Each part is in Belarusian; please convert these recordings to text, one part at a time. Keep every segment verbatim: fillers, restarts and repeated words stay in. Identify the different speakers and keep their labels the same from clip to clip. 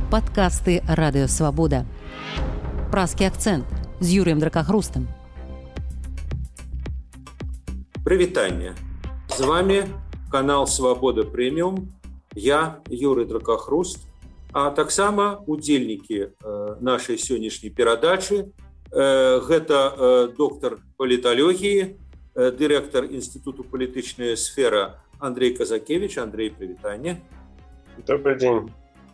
Speaker 1: Падкасты радыёвабода. Празкі акцэнт з Юрыем Дракахрустам.
Speaker 2: Прывітанне. З вами канал Свабода Прэміум. Я Юрый Дракахруст, а таксама удзельнікі э, нашай сённяшняй перадачы. Э, гэта э, доктар паліталогіі, э, дырэктар Інстытуту палітычная сфера Андрей Казакевич. Андрей, прывітанне.
Speaker 3: Добрый день.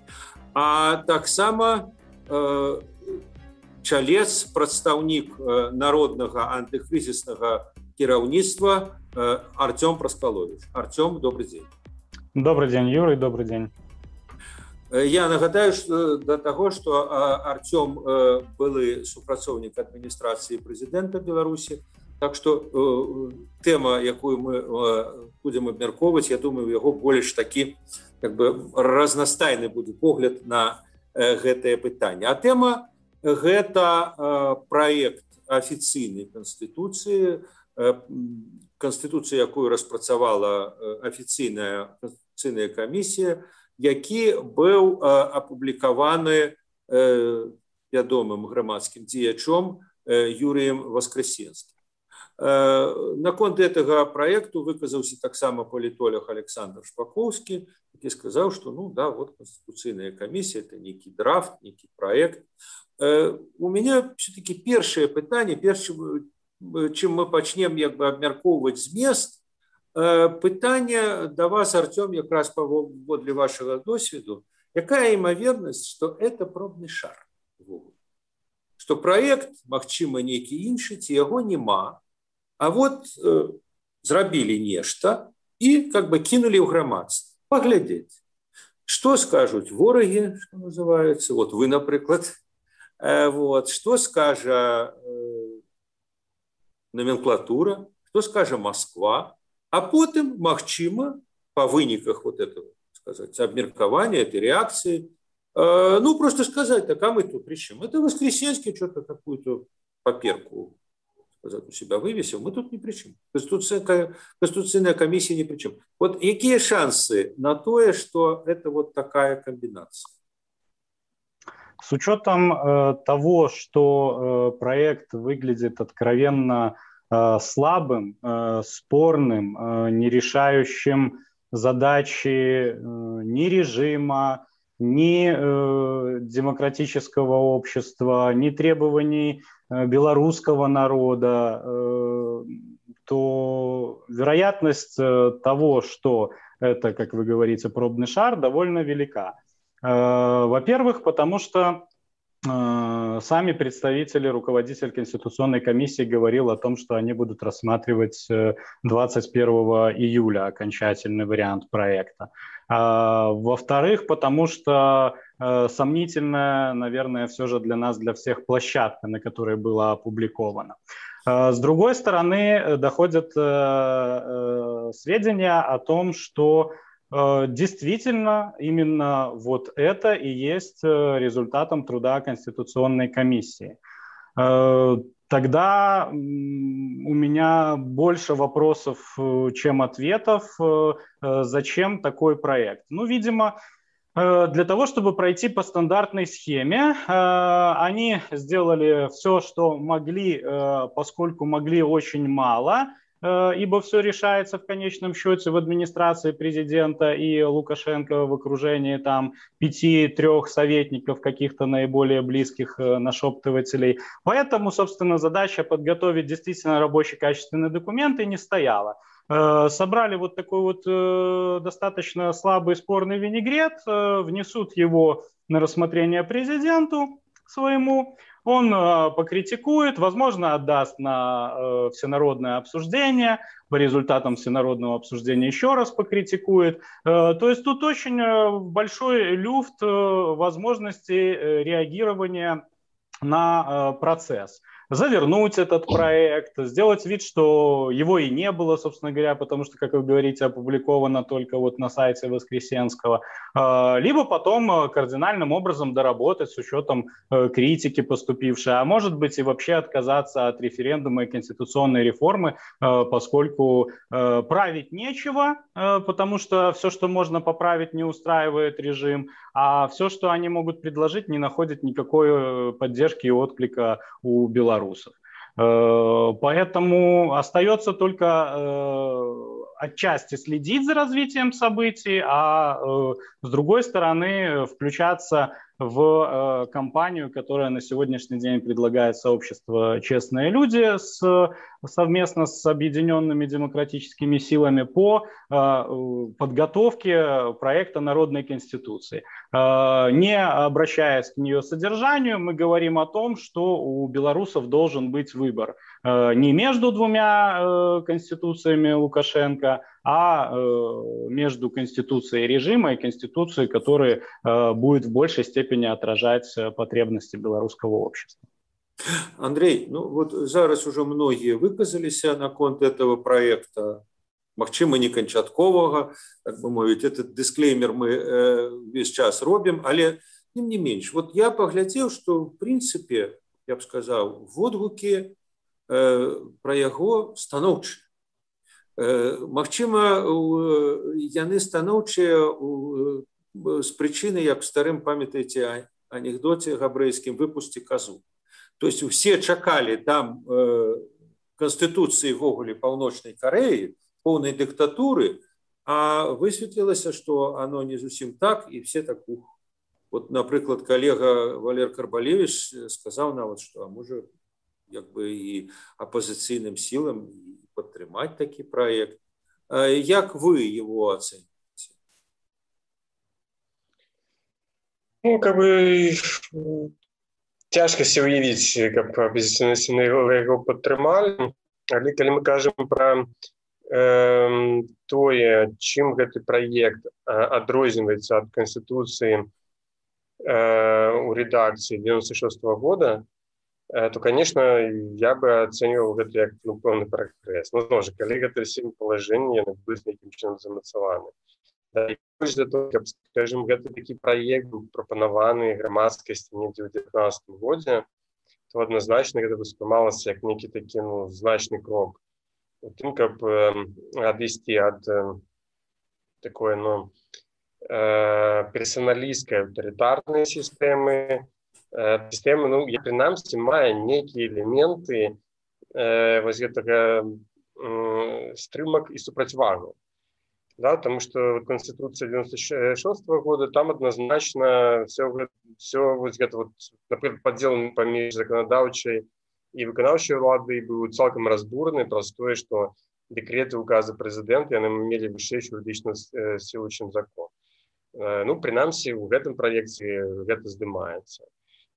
Speaker 2: А таксама э, чалец, прадстаўнік э, народнага антыкрызіснага кіраўніцтва э, Артём Праскалович. Артём, добрый день.
Speaker 4: Добрый день, Юрий, добрый день.
Speaker 2: Я нагадаю, что до того, что Артём э, былы супрацоўнік адміністрацыі прэзідэнта Беларусі, так что э, тэма, якую мы э, будем абмяркоўваць, я думаю, у яго больш такі как бы разнастайны будзе погляд на э, гэтае пытанне. А тэма гэта э, праект афіцыйнай канстытуцыі, э, канстытуцыі, якую распрацавала э, афіцыйная канстытуцыйная камісія, які быў э, апублікаваны э, вядомым грамадскім дзеячом э, Юрыем Воскресенскім. Э, наконт гэтага праекту выказаўся таксама палітолог Александр Шпакоўскі, які сказаў, што ну да, вот канстытуцыйная камісія это нейкі драфт, нейкі праект. Э, у меня все-таки першае пытанне, перш чым мы пачнем як бы абмяркоўваць змест, э, пытанне да вас, Артём, якраз паводле вашага досведу, якая імавернасць, што это пробны шар, што праект, магчыма, нейкі іншы, ці яго няма, а вот э, зрабілі нешта і как бы кинули ў грамадства. Поглядеть, что скажут вораги, что называется, вот вы, например, э, вот, что скажет э, номенклатура, что скажет Москва, а потом, магчыма, по выниках вот этого, сказать, обмеркования, этой реакции, э, ну, просто сказать, так, а мы тут при чем? Это Воскресенский что-то какую-то паперку у себя вывесил, мы тут ни при чем. Конституцийная, конституцийная комиссия ни при чем. Вот какие шансы на то, что это вот такая комбинация?
Speaker 4: С учетом э, того, что э, проект выглядит откровенно э, слабым, э, спорным, э, не решающим задачи э, ни режима, ни э, демократического общества, ни требований э, белорусского народа, э, то вероятность э, того, что это, как вы говорите, пробный шар, довольно велика. Э, во-первых, потому что э, сами представители, руководитель Конституционной комиссии говорил о том, что они будут рассматривать э, двадцать первого июля окончательный вариант проекта. А, во-вторых, потому что э, сомнительная, наверное, все же для нас, для всех площадка, на которой было опубликовано. А, с другой стороны, доходят э, э, сведения о том, что э, действительно именно вот это и есть результатом труда Конституционной комиссии. Э, Тогда у меня больше вопросов, чем ответов. Зачем такой проект? Ну, видимо, для того, чтобы пройти по стандартной схеме, они сделали все, что могли, поскольку могли очень мало, ибо все решается в конечном счете в администрации президента и Лукашенко в окружении там пяти-трех советников, каких-то наиболее близких нашептывателей. Поэтому, собственно, задача подготовить действительно рабочий качественный документ и не стояла. Собрали вот такой вот достаточно слабый спорный винегрет, внесут его на рассмотрение президенту своему, он э, покритикует, возможно, отдаст на э, всенародное обсуждение, по результатам всенародного обсуждения еще раз покритикует. Э, то есть тут очень э, большой люфт э, возможностей э, реагирования на э, процесс. завернуть этот проект, сделать вид, что его и не было, собственно говоря, потому что, как вы говорите, опубликовано только вот на сайте Воскресенского, либо потом кардинальным образом доработать с учетом критики поступившей, а может быть и вообще отказаться от референдума и конституционной реформы, поскольку править нечего, потому что все, что можно поправить, не устраивает режим, а все, что они могут предложить, не находит никакой поддержки и отклика у белорусов. Поэтому остается только отчасти следить за развитием событий, а с другой стороны включаться в кампанию, которая на сегодняшний день предлагает сообщество «Честные люди» с, совместно с объединенными демократическими силами по подготовке проекта народной конституции. Не обращаясь к ее содержанию, мы говорим о том, что у белорусов должен быть выбор не между двумя конституциями Лукашенко, а между конституцией режима и конституцией, которая будет в большей степени отражать потребности белорусского общества.
Speaker 2: Андрей, ну вот зараз уже многие выказаліся наконт этого проекта, магчыма не канчатковага, так бы мовіць, этот дисклеймер мы э, весь час робім, але тем не менш, вот я поглядзеў, что в принципе, я б сказаў, водгукі э, про яго станоўчыя. Магчыма, яны станоўчыя з прычыны, як в старым, памятаеце, анекдоце габрэйскім «выпусці казу». То есть все чакалі там канстытуцыі ввогуле Паўночнай Карэі, поўнай дыктатуры, а высветлілася, што оно не зусім так, і все так ух. Вот, напрыклад, калега Валер Карбалевич сказаў нават, што а можа, як бы і апозіцыйным сілам падтрымаць такі проект. Як вы его оцените?
Speaker 3: Ну, как бы тяжко себе уявить, как оппозиционные силы его падтрымалі, але калі мы кажем про э, тое, чым гэты проект адрозніваецца ад Конституции э, у редакции девяносто шестого года, то, конечно, я бы оценивал это как ну, полный прогресс. Ну, зноў жа, калі гэта сем положений, яны будуць нейкім чынам замацаваны. Да, і больш за то, каб, скажем, гэты такі праект быў прапанаваны грамадскасці недзе ў девятнадцатым годзе, то адназначна гэта ўспрымалася як нейкі такі ну, значны крок у тым, каб э, адысці ад э, такой ну, э, персоналісцкай аўтарытарнай сістэмы, сістэмы, ну, я прынамсі мае нейкія элементы э, вось гэтага э, стрымак і супрацьвагу. Да, потому что Конституция девяносто шестого года, там однозначно все, все вот это вот, например, поддел поміж законодаўчай и выканаўчай улады был цалкам разбураны, простое, что декреты, указы президента, яны имели вышэйшую юридичную силу, чем закон. Э, ну, прынамсі, у гэтым проекте гэта здымаецца.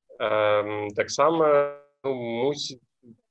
Speaker 3: Таксама ну, мусіць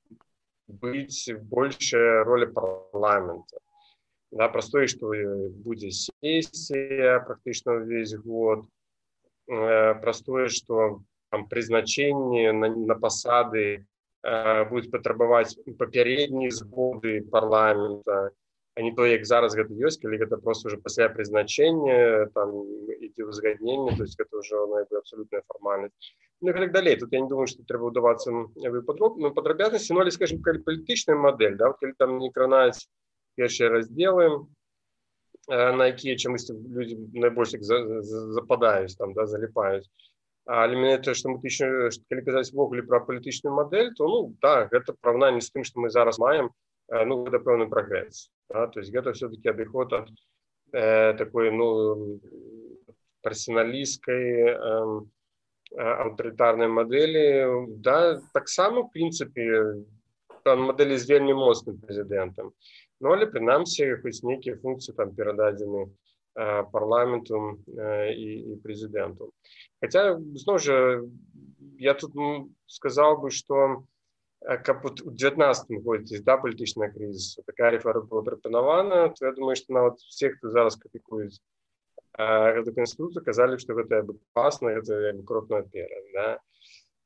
Speaker 3: быць большая роля парламента. Да, простое, что будзе сессия практычна весь год. Простое, что там прызначэнне на, на пасады будуць патрабаваць папярэднія згоды парламента, а не то, як зараз гэта ёсць, калі гэта просто уже пасля прызначэння там ідзе ўзгадненне, то есть это уже абсолютная формальнасць. Ну и так далее. Тут я не думаю, что треба удаваться в подробности, но, скажем, политичная модель, да, вот, когда там не кранаюць першие разделы, на якія чамусь люди найбольш западаюць, там, да, залипаюць. А для меня это, что мы еще, калі казаць ввогуле про палітычную модель, то, ну, да, это параўнанне з тым, что мы зараз маем, ну, это пэўны прогресс. Да, то есть это все-таки адыход от э, такой, ну, персоналистской, э, аўтарытарнай модели, да, таксама, в принципе, модели з вельмі моцным прэзідэнтам. Ну, але прынамсі, хоць нейкія функцыі там перададзены э, парламенту э, і, і прэзідэнту. Хотя, зноў жа, я тут сказал бы, что каб вот у девятнадцатым годзе, да, палітычная кризис, такая реформа была прапанавана, то я думаю, что нават все, кто зараз крытыкуюць эту конституцию, казали, что это классно, это крок наперад, да.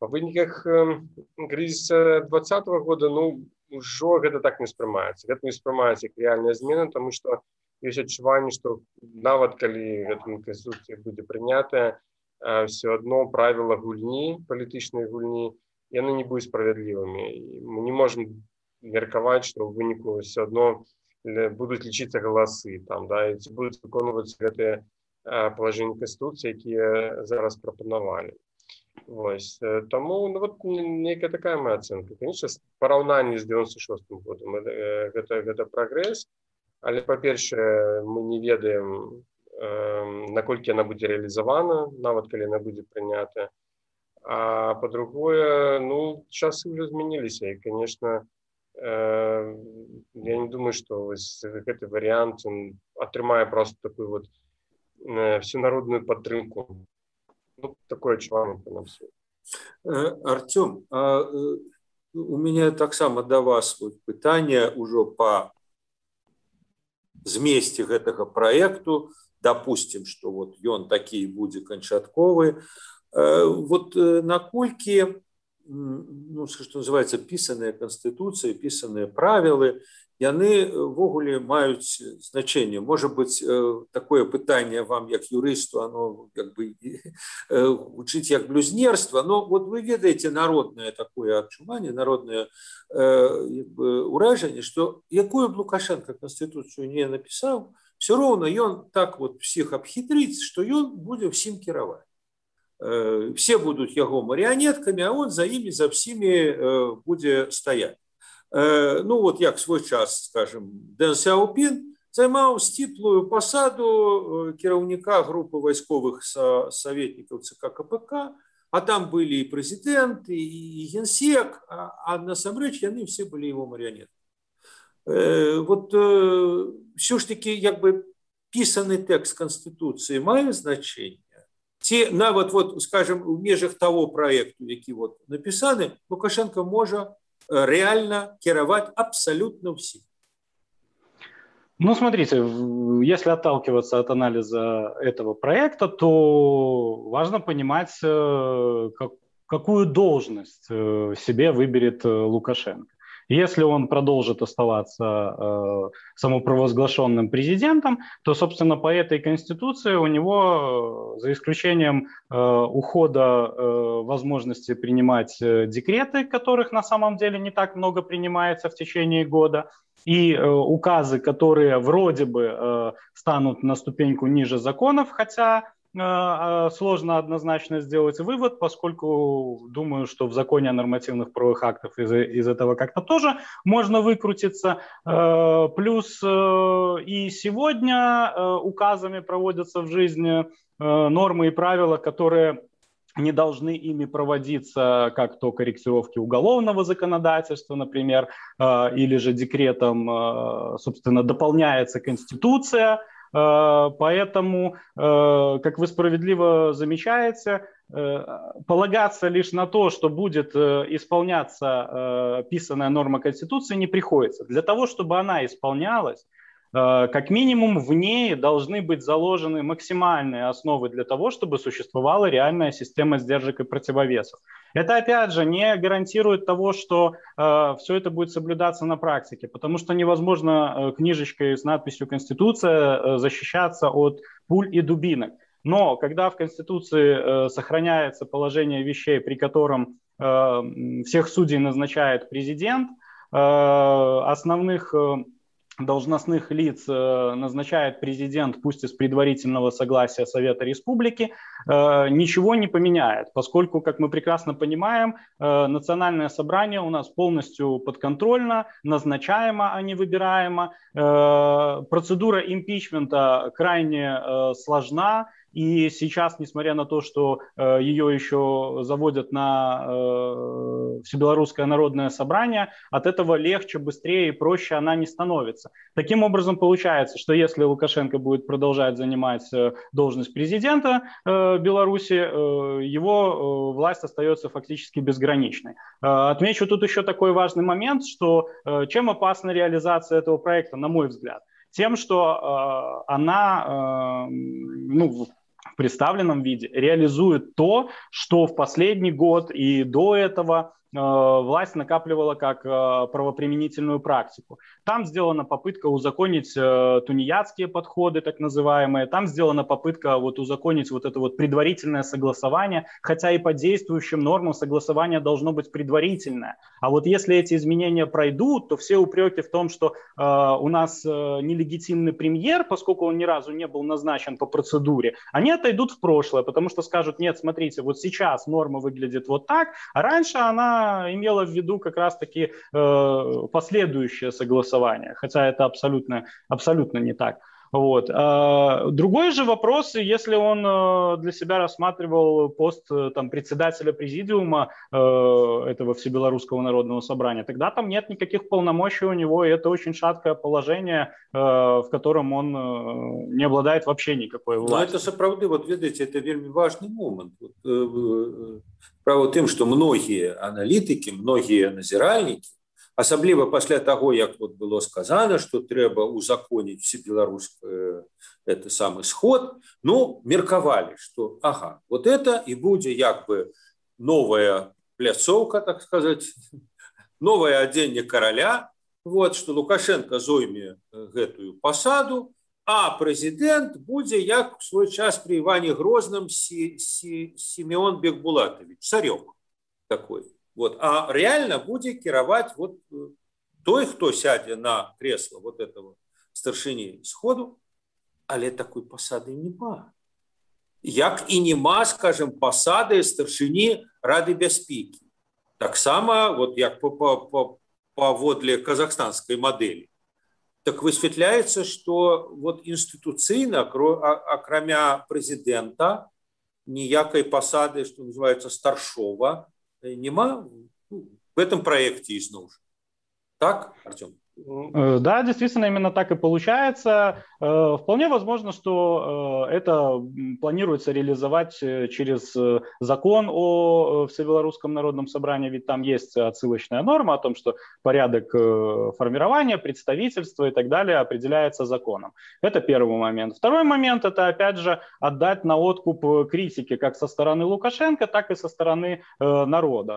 Speaker 3: Па выніках крызіса двадцатого года, ну, ўжо гэта так не ўспрымаецца. Гэта не ўспрымаецца як рэальная змена, таму што ёсць адчуванне, што нават калі гэта канстытуцыя будзе прынятая, все адно правіла гульні, палітычнай гульні, яны не будуць справядлівымі. Мы не можам меркаваць, што ў выніку все адно будуць лічыцца галасы, там, да, і ці будуць выконваць гэтыя палажэнні канстытуцыі, якія зараз прапанавалі. Вось. Таму ну, вот, некая такая моя ацэнка. Конечно, параўнанне з девяносто шостым годам гэта, гэта прагрэс, але, па-першае, мы не ведаем, э, наколькі яна будзе рэалізавана, нават калі яна будзе прынята. А па-другое, ну, часы ўжо змяніліся, і, конечно, э, я не думаю, што вось, гэты варыянт атрымае просто такую вот э, всенародную падтрымку. Ну, такое адчуванне на все.
Speaker 2: Артём, а у меня таксама да вас вот пытанне ўжо па змесце гэтага праекту, допустим, што вот ён такі будзе канчатковы. Вот наколькі, ну, што называецца, пісаныя канстытуцыі, пісаныя правілы, яны ввогуле маюць значэнне. Можа быць, такое пытанне вам, як юрысту, оно как бы гучыць як блюзнерства, но вот вы ведаеце народнае такое адчуванне, народнае ўражанне, што якую б Лукашенко канстытуцыю не напісаў, все роўна ён так вот всіх абхітрыць, што ён будзе ўсім кіраваць. Все будуць яго марыянеткамі, а он за імі, за всімі будзе стаяць. Ну вот як свой час, скажем, Дэн Сяопін займаў сціплую пасаду кіраўніка групы вайсковых саветнікаў ЦК КПК, а там былі і прэзідэнт, і генсек, а, а насамрэч яны все былі его марыянеткамі. Вот все ж таки як бы пісаны тэкст Канстытуцыі мае значэнне? Ці нават вот, скажем, у межах того проекту, які вот напісаны, Лукашенко можа реально кировать абсолютно всем.
Speaker 4: Ну, смотрите, если отталкиваться от анализа этого проекта, то важно понимать, какую должность себе выберет Лукашенко. Если он продолжит оставаться э, самопровозглашенным президентом, то, собственно, по этой конституции у него, за исключением э, ухода э, возможности принимать декреты, которых на самом деле не так много принимается в течение года, и э, указы, которые вроде бы э, станут на ступеньку ниже законов, хотя сложно однозначно сделать вывод, поскольку думаю, что в законе о нормативных правовых актах из, из этого как-то тоже можно выкрутиться. Плюс и сегодня указами проводятся в жизни нормы и правила, которые не должны ими проводиться, как то корректировки уголовного законодательства, например, или же декретом, собственно, дополняется Конституция. Поэтому, как вы справедливо замечаете, полагаться лишь на то, что будет исполняться писанная норма Конституции, не приходится. Для того, чтобы она исполнялась, как минимум в ней должны быть заложены максимальные основы для того, чтобы существовала реальная система сдержек и противовесов. Это, опять же, не гарантирует того, что э, все это будет соблюдаться на практике, потому что невозможно э, книжечкой с надписью «Конституция» э, защищаться от пуль и дубинок. Но когда в Конституции э, сохраняется положение вещей, при котором э, всех судей назначает президент, э, основных э, должностных лиц э, назначает президент, пусть и с предварительного согласия Совета Республики, э, ничего не поменяет, поскольку, как мы прекрасно понимаем, э, национальное собрание у нас полностью подконтрольно, назначаемо, а не выбираемо. Э, процедура импичмента крайне э, сложна. И сейчас, несмотря на то, что э, ее еще заводят на э, Всебелорусское народное собрание, от этого легче, быстрее и проще она не становится. Таким образом, получается, что если Лукашенко будет продолжать занимать э, должность президента э, Беларуси, э, его э, власть остается фактически безграничной. Э, отмечу тут еще такой важный момент, что э, чем опасна реализация этого проекта, на мой взгляд, тем, что э, она, э, ну, в представленном виде реализует то, что в последний год и до этого власть накапливала как правоприменительную практику. Там сделана попытка узаконить тунеядские подходы, так называемые, там сделана попытка вот узаконить вот это вот предварительное согласование, хотя и по действующим нормам согласование должно быть предварительное. А вот если эти изменения пройдут, то все упреки в том, что э, у нас э, нелегитимный премьер, поскольку он ни разу не был назначен по процедуре, они отойдут в прошлое, потому что скажут: нет, смотрите, вот сейчас норма выглядит вот так, а раньше она имела в виду как раз-таки э, последующее согласование, хотя это абсолютно, абсолютно не так. Вот. А другой же вопрос, если он для себя рассматривал пост там, председателя президиума э, этого Всебелорусского народного собрания, тогда там нет никаких полномочий у него, и это очень шаткое положение, э, в котором он э, не обладает вообще никакой властью.
Speaker 2: Но это сапраўды, вот видите, это вельмі важный момент. Вот, э, право тем, что многие аналитики, многие назиральники, асабліва пасля таго, як вот было сказано, что трэба узаконіць всебеларускі это самый сход, ну, меркавалі, что ага, вот это и будзе як бы новая пляцоўка, так сказать, новое адзенне караля, вот, что Лукашенко зойме гэтую пасаду, а президент будзе як в свой час при Иване Грозном Си, Си, Симеон Бекбулатович, царек такой. Вот. А реально будет кіраваць вот той, кто сядзе на кресло вот этого старшыні сходу, але такой пасады нема. Як і нема, скажем, пасады старшыні Рады бяспекі. Таксама, вот як паводле казахстанской модели. Так высветляется, что вот институцыйна, акрамя президента, ніякай пасады, что называется, старшова, нема в этом проекте изноў. Так, Артем?
Speaker 4: Да, действительно, именно так и получается. Вполне возможно, что это планируется реализовать через закон о Всебелорусском народном собрании, ведь там есть отсылочная норма о том, что порядок формирования, представительства и так далее определяется законом. Это первый момент. Второй момент – это, опять же, отдать на откуп критике как со стороны Лукашенко, так и со стороны народа.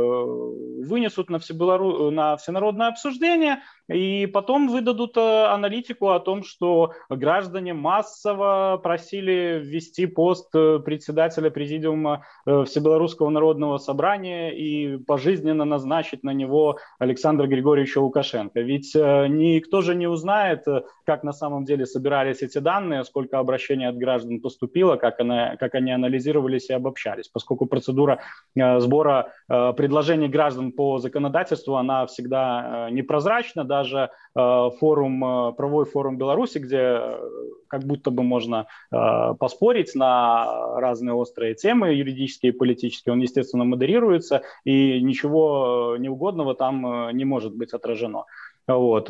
Speaker 4: Вынесут на, всебелору... на всенародное обсуждение, и потом выдадут аналитику о том, что граждане массово просили ввести пост председателя президиума Всебелорусского народного собрания и пожизненно назначить на него Александра Григорьевича Лукашенко. Ведь никто же не узнает, как на самом деле собирались эти данные, сколько обращений от граждан поступило, как, она, как они анализировались и обобщались, поскольку процедура сбора предложений граждан по законодательству, она всегда непрозрачна. Даже форум, правовой форум Беларуси, где как будто бы можно поспорить на разные острые темы юридические и политические, он, естественно, модерируется, и ничего неугодного там не может быть отражено. Вот.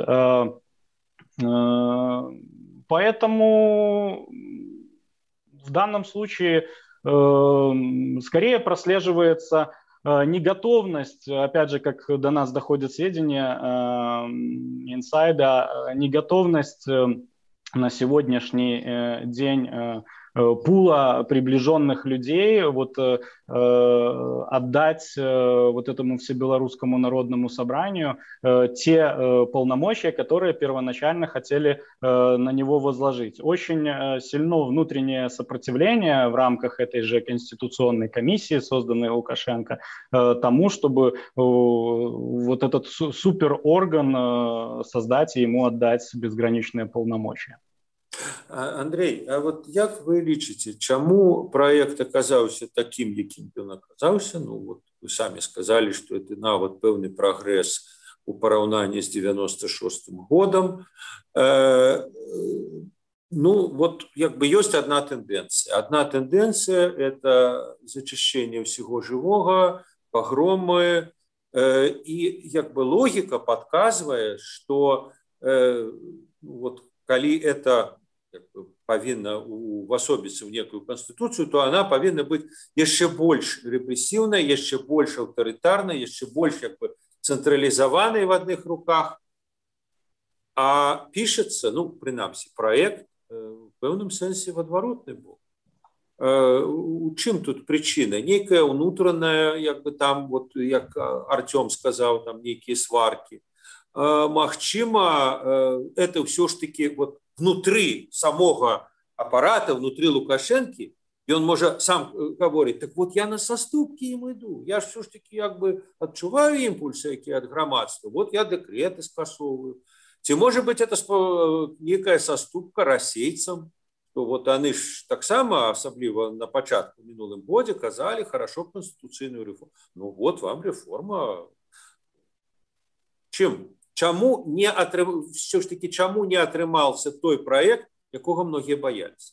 Speaker 4: Поэтому в данном случае скорее прослеживается неготовность, опять же, как до нас доходят сведения инсайда, неготовность на сегодняшний день пула приближенных людей вот, э, отдать э, вот этому Всебелорусскому народному собранию э, те э, полномочия, которые первоначально хотели э, на него возложить. Очень э, сильно внутреннее сопротивление в рамках этой же конституционной комиссии, созданной Лукашенко, э, тому, чтобы э, вот этот су- суперорган э, создать и ему отдать безграничные полномочия.
Speaker 2: Андрей, а вот як вы лічыце, чаму проект аказаўся таким, якім ён аказаўся? Ну вот вы самі сказали, что это нават пэўны прагрэс у параўнанні з девяносто шестым годом. Э, ну вот як бы ёсць одна тэндэнцыя. Одна тэндэнцыя – это зачышчэнне ўсяго жывога, пагромы, э, і як бы логіка падказвае, что э, вот калі это павінна увасобіцца ў некую канстытуцыю, то она павінна быць яшчэ больш рэпрэсіўнай, яшчэ больш аўтарытарнай, яшчэ больш як бы цэнтралізаванай в адных руках. А пішацца, ну, прынамсі, праект в пэўным сэнсе в адваротны бок. У чым тут прычына? Нейкая ўнутраная, як бы там, вот, як Артём сказаў, там нейкія сваркі. Магчыма, это ўсё ж таки вот внутры самога апарата, внутры Лукашэнкі, ён можа сам гаворыць, так вот я на саступкі ім іду, я ж все ж таки як бы адчуваю імпульсы, якія ад грамадства, вот я дэкрэты скасоўваю. Ці можа быць это некая саступка расейцам, то вот яны ж таксама, асабліва на пачатку мінулым годзе, казалі хорошо канстытуцыйную рэформу. Ну вот вам рэформа. Чым? Чаму не атрым... все ж таки чаму не атрымаўся той праект, якога многія баяліся?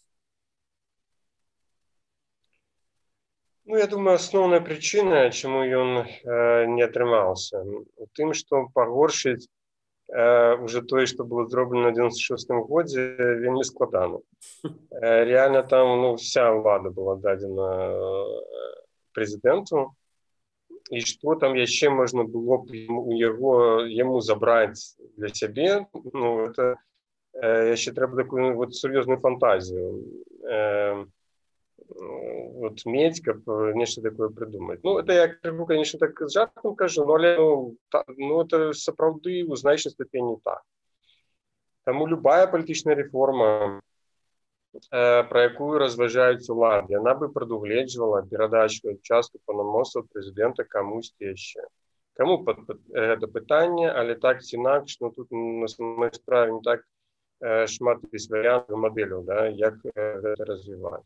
Speaker 3: Ну, я думаю, асноўная прычына, чаму ён э, не атрымаўся, у тым, што пагоршыць э, уже тое, што было зроблена ў девяносто шостым годзе, вельмі складана. Э, реально там ну, вся ўлада была дадзена прэзідэнту, і што там яшчэ можна было б у яго яму забраць для сябе, ну, это э, яшчэ трэба такую вот сур'ёзную фантазію. Э, вот мець, каб нешта такое прыдумаць. Ну, это я, конечно, так з жартам кажу, но, але, ну, та, ну, это сапраўды у значнай ступені так. Таму любая палітычная рэформа, э, пра якую разважаюць улады, яна бы прадугледжвала перадачу частку паўнамоцтваў прэзідэнта камусьці яшчэ. Каму пад, пад гэта пытанне, але так ці інакш, ну, тут на самой справе не так э, шмат ёсць варыянтаў мадэляў, да, як э, гэта развіваць.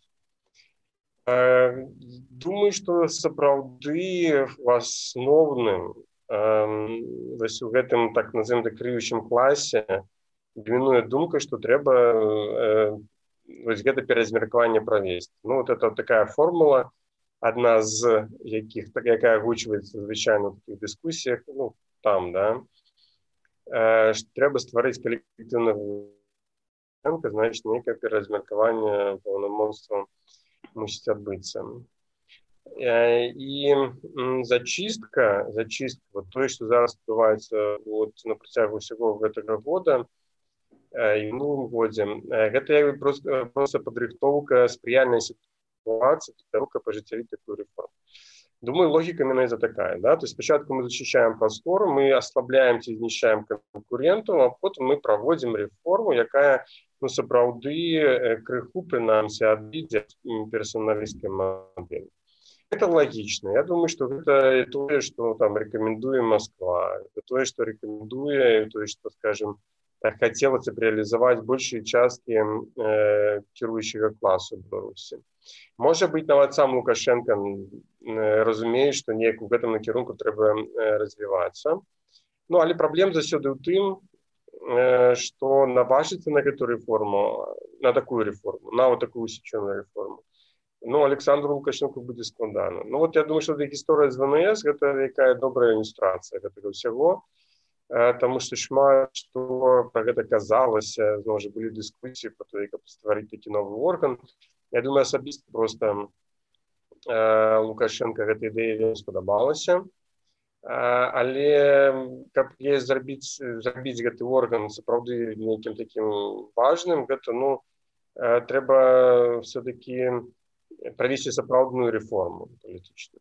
Speaker 3: Думаю, што сапраўды у асноўным вось у гэтым так называем так крыючым класе домінуе думка, што трэба вось гэта пераразмеркаванне правесці. Ну вот это такая формула, адна з якіх так якая агучваецца звычайна ў такіх дыскусіях, ну там, да, што трэба стварыць калектыўны энка, значыць нейкае пераразмеркаванне паўнамоцтваў мусіць адбыцца. І зачистка, зачистка, вот тое, што зараз адбываецца вот, на працягу ўсяго гэтага года і мінулым годзе, гэта просто, просто падрыхтоўка спрыяльнай сітуацыі для того, каб ажыццявіць такую рэформу. Думаю, логіка менавіта такая, да? То есть спачатку мы зачищаем прастору, мы аслабляем ці знішчаем конкурентаў, а потым мы праводзім рэформу, якая ну, сапраўды крыху прынамсі адбідзе персаналісцкай мадэлі. Это логічна. Я думаю, што гэта тое, што там рэкамендуе Москва, это тое, што рэкамендуе, тое, што, скажем, так хацелася б рэалізаваць большыя часткі э, кіруючага класу Беларусі. Можа быць, нават сам Лукашенко э, разумее, што неяк у гэтым накірунку трэба э, развівацца. Ну, але праблем заўсёды ў тым, што наважыцца на гэту рэформу, на такую рэформу, на вот такую усечёную рэформу. Ну, Александру Лукашенко будзе складана. Ну, вот я думаю, што гісторыя з ВНС гэта якая добрая ілюстрацыя гэтага ўсяго, таму што шмат што пра гэта казалася, зноў жа былі дыскусіі пра тое, каб стварыць такі новы орган. Я думаю, асабіста проста Лукашенко гэта ідэя вельмі спадабалася. Але каб я зрабіць зрабіць гэты орган сапраўды нейкім такім важным, гэта ну трэба все-таки правесці сапраўдную рэформу палітычную.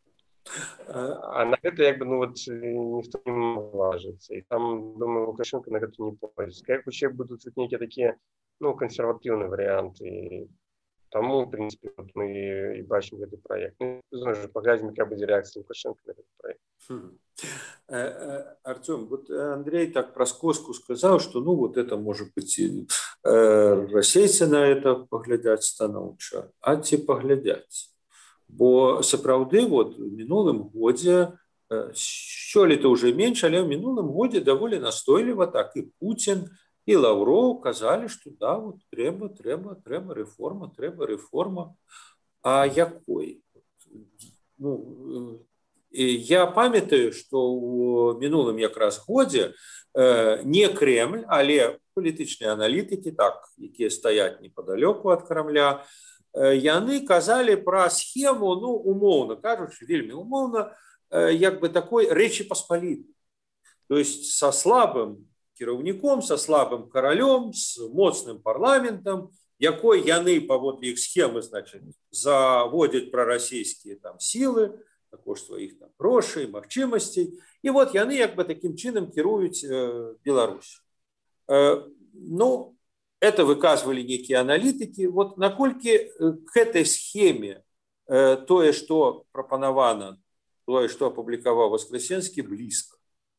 Speaker 3: А на гэта як бы ну вот ніхто не важыцца. І там, думаю, Лукашенко на гэта не пойдзе. Як вообще будуць нейкія такія ну кансерватыўныя варыянты. Таму, в принципе, вот мы и бачим этот проект. Ну, знаешь, поглядим, какая будет реакция Лукашенко на этот проект.
Speaker 2: Хм. Артем, вот Андрей так про скоску сказал, что ну вот это может быть э, расейцы на это поглядять станоўча, а ці поглядять. Бо сапраўды вот в мінулым годзе, э, сёлета уже меньше, але в мінулым годзе даволі настойліва так и Путин, и Лавров казали, что да, вот трэба, трэба, трэба рэформа, трэба рэформа. А якой? Ну, я памятаю, что у мінулым якраз годзе э, не Кремль, але палітычныя аналітыкі, так, якія стаяць неподалёку ад Крамля, э, яны казали пра схему, ну, умоўна, кажучы, вельмі умоўна, э, як бы такой Рэчы Паспалітай. То есть со слабым кіраўніком, со слабым каралём, с моцным парламентам, якой яны паводле іх схемы, значит, заводят прорасійскія там сілы, також сваіх там грошай, магчымасцей, і вот яны як бы таким чынам кіруюць э, Беларусь. Э, ну, это выказывали некие аналитики. Вот наколькі к этой схеме э, тое, что прапанавана, тое, что опубликовал Воскресенский, близко?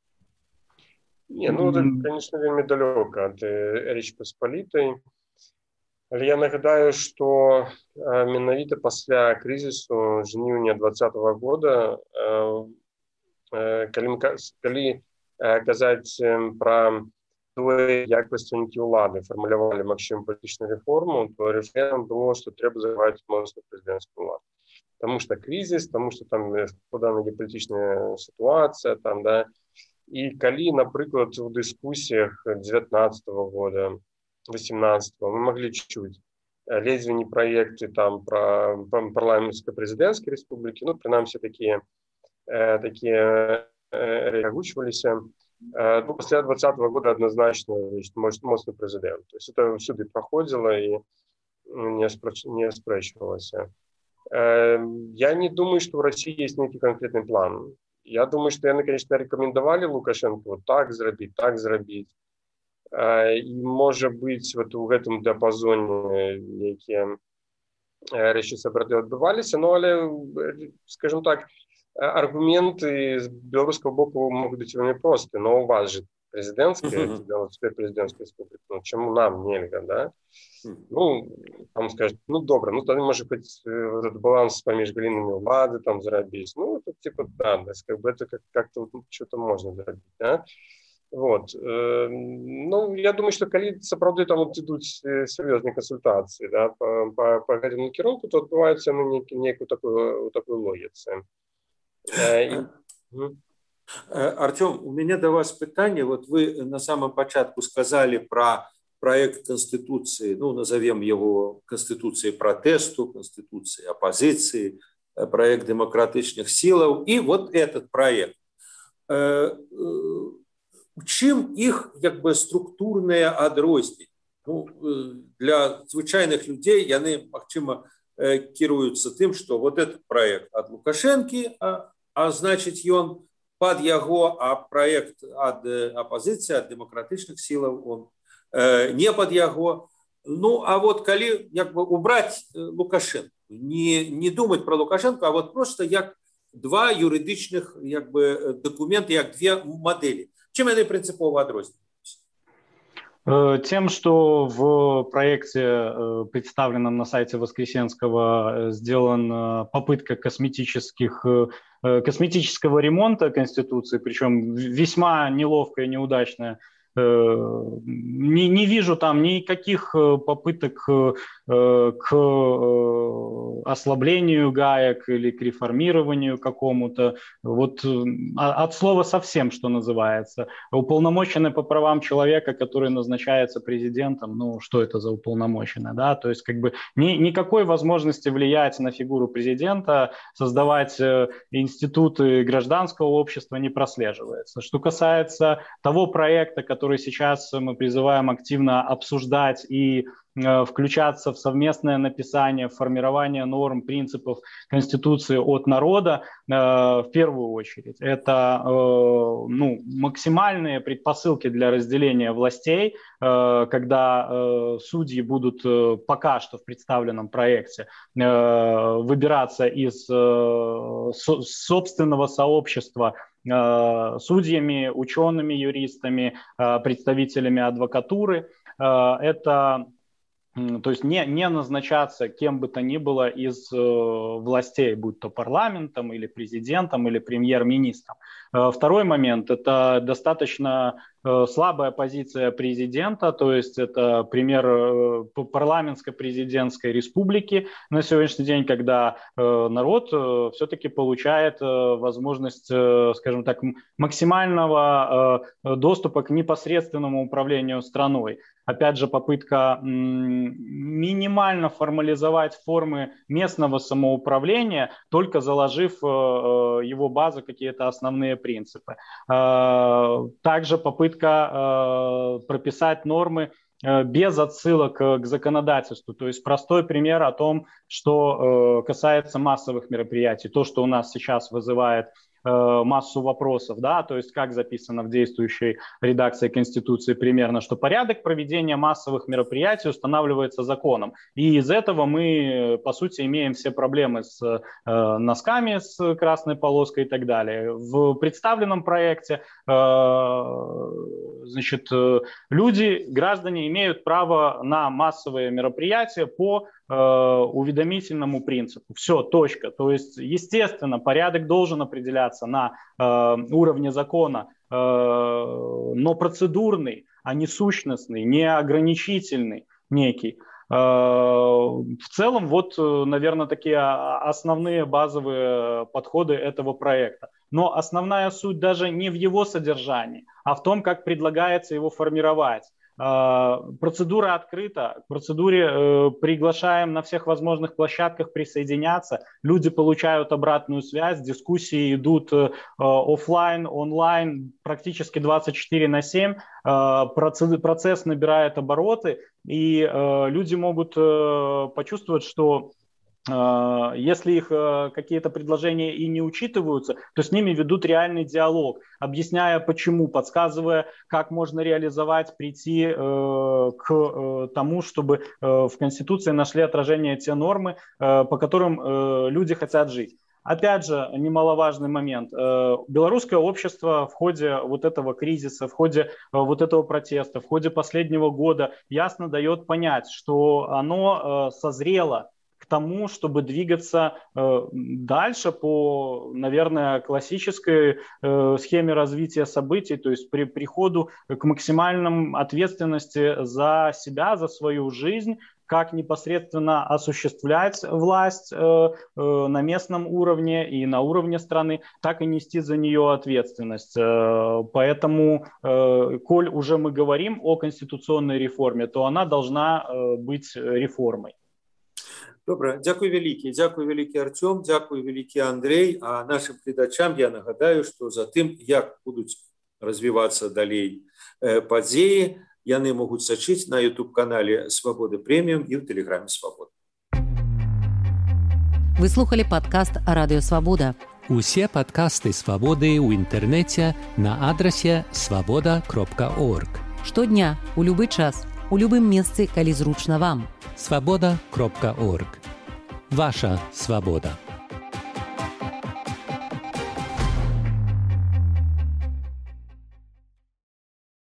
Speaker 3: Не, ну, это, конечно, вельмі далёка ад Рэчы Паспалітай. Але я нагадаю, што менавіта пасля крызісу жніўня двадцатого года, калі, калі казаць пра тое, як прадстаўнікі ўлады фармулявалі магчымую палітычную рэформу, то рашэннем было, што трэба захаваць моцную прэзідэнцкую ўладу. Таму што крызіс, таму што там складаная геапалітычная сітуацыя, там, да. І калі, напрыклад, у дыскусіях дзевятнаццатого года, восемнадцатого мы могли чуть-чуть ледзьве не проекты там про парламентско-президентской республики, ну, принамсі такие такие агучваліся. Ну, после двадцатого года однозначно, значит, моцны президент. То есть это всюду проходило и не, спрач... не спрашивалось. Я не думаю, что в России есть некий конкретный план. Я думаю, что они, конечно, рекомендовали Лукашенко вот так зрабіць, так зрабіць. І, можа быць, вот у гэтым дыапазоне нейкія рэчы сапраўды адбываліся, но, але, скажем так, аргументы з беларускага боку могуць быць вельмі просты, но у вас же президентская, теперь президентская республика, ну, чему нам нельга, да? Ну, там скажут, ну, добро, ну, тогда, может быть, этот баланс помеж галинами улады там зарабить, ну, это типа, да, да, как бы это как- как-то вот что-то можно зарабить, да? Вот. Э, Ну, я думаю, что калі сапраўды там вот ідуць серьезные консультации, да, по, по, по гэтаму кірунку, то адбываюцца на нейкі, нейкую такую, такую логіцы. Э, і... Мгм.
Speaker 2: Э, Артем, у меня до вас питание. Вот вы на самом початку сказали про проект Конституции, ну, назовем его Конституцией протесту, Конституцией оппозиции, э, проект демократичных сил. И вот этот проект. Э, э, Чим їх якби структурне адрозненне? Ну, э, для звичайних людей яны, магчыма, э, кіруюцца тым, што вот этот проект ад Лукашэнкі, а, а значыць ён пад яго, а проект ад э, апозіцыі, ад дэмакратычных сілаў он э, не пад яго. Ну, а вот калі як бы убраць э, Лукашенко, не, не думаць про Лукашенко, а вот просто як два юридичных як бы документы, як две модели. Чем они принципово адрозніваюцца?
Speaker 4: Э, Тем, что в проекте, э, представленном на сайте Воскресенского, э, сделана попытка косметических, э, э, косметического ремонта Конституции, причем весьма неловкая и неудачная. Э, Не, не вижу там никаких э, попыток э, к э, ослаблению гаек или к реформированию какому-то. Вот э, а- от слова совсем, что называется. Уполномоченный по правам человека, который назначается президентом, ну что это за уполномоченный, да? То есть как бы ни, никакой возможности влиять на фигуру президента, создавать э, институты гражданского общества не прослеживается. Что касается того проекта, который сейчас мы призываем активно обсуждать и э, включаться в совместное написание, в формирование норм, принципов Конституции от народа, э, в первую очередь, это э, ну, максимальные предпосылки для разделения властей, э, когда э, судьи будут э, пока что в представленном проекте э, выбираться из э, со- собственного сообщества э, судьями, учеными, юристами, э, представителями адвокатуры. Э, Это м, то есть не, не назначаться кем бы то ни было из э, властей, будь то парламентом или президентом или премьер-министром. Э, Второй момент – это достаточно э, слабая позиция президента, то есть это пример э, п- парламентско-президентской республики на сегодняшний день, когда э, народ э, все-таки получает э, возможность, э, скажем так, м- максимального э, доступа к непосредственному управлению страной. Опять же, попытка м, минимально формализовать формы местного самоуправления, только заложив э, э, его базу какие-то основные принципы. Э, Также попытка э, прописать нормы без отсылок к законодательству. То есть простой пример о том, что касается массовых мероприятий. То, что у нас сейчас вызывает массу вопросов, да, то есть как записано в действующей редакции Конституции примерно, что порядок проведения массовых мероприятий устанавливается законом. И из этого мы, по сути, имеем все проблемы с э, носками, с красной полоской и так далее. В представленном проекте э, значит, люди, граждане имеют право на массовые мероприятия по уведомительному принципу. Все, точка. То есть, естественно, порядок должен определяться на э, уровне закона, э, но процедурный, а не сущностный, не ограничительный некий. Э, в целом, вот, наверное, такие основные базовые подходы этого проекта. Но основная суть даже не в его содержании, а в том, как предлагается его формировать. Процедура открыта, к процедуре э, приглашаем на всех возможных площадках присоединяться, люди получают обратную связь, дискуссии идут э, офлайн, онлайн, практически двадцать четыре на семь, э, процесс, процесс набирает обороты, и э, люди могут э, почувствовать, что если их какие-то предложения и не учитываются, то с ними ведут реальный диалог, объясняя почему, подсказывая, как можно реализовать, прийти к тому, чтобы в Конституции нашли отражение те нормы, по которым люди хотят жить. Опять же, немаловажный момент. Белорусское общество в ходе вот этого кризиса, в ходе вот этого протеста, в ходе последнего года ясно дает понять, что оно созрело к тому, чтобы двигаться э, дальше по, наверное, классической э, схеме развития событий, то есть при приходу к максимальной ответственности за себя, за свою жизнь, как непосредственно осуществлять власть э, э, на местном уровне и на уровне страны, так и нести за нее ответственность. Э, поэтому, э, коль уже мы говорим о конституционной реформе, то она должна э, быть реформой.
Speaker 2: Добре, дякую вялікі. Дякую вялікі, Артём, дякую вялікі, Андрей. А нашим гледачам я нагадаю, што за тым, як будуць развівацца далей падзеі, яны могуць сачыць на YouTube-канале Свабода Прэміум і ў Тэлеграме Свабода.
Speaker 1: Вы слухали падкаст «Радыё Свабода».
Speaker 5: Усе падкасты Свабоды ў інтэрнэце на адрасе свабода кропка орг.
Speaker 1: Штодня, у любы час, у любым месцы, калі зручна вам.
Speaker 5: свабода кропка орг. Ваша свабода.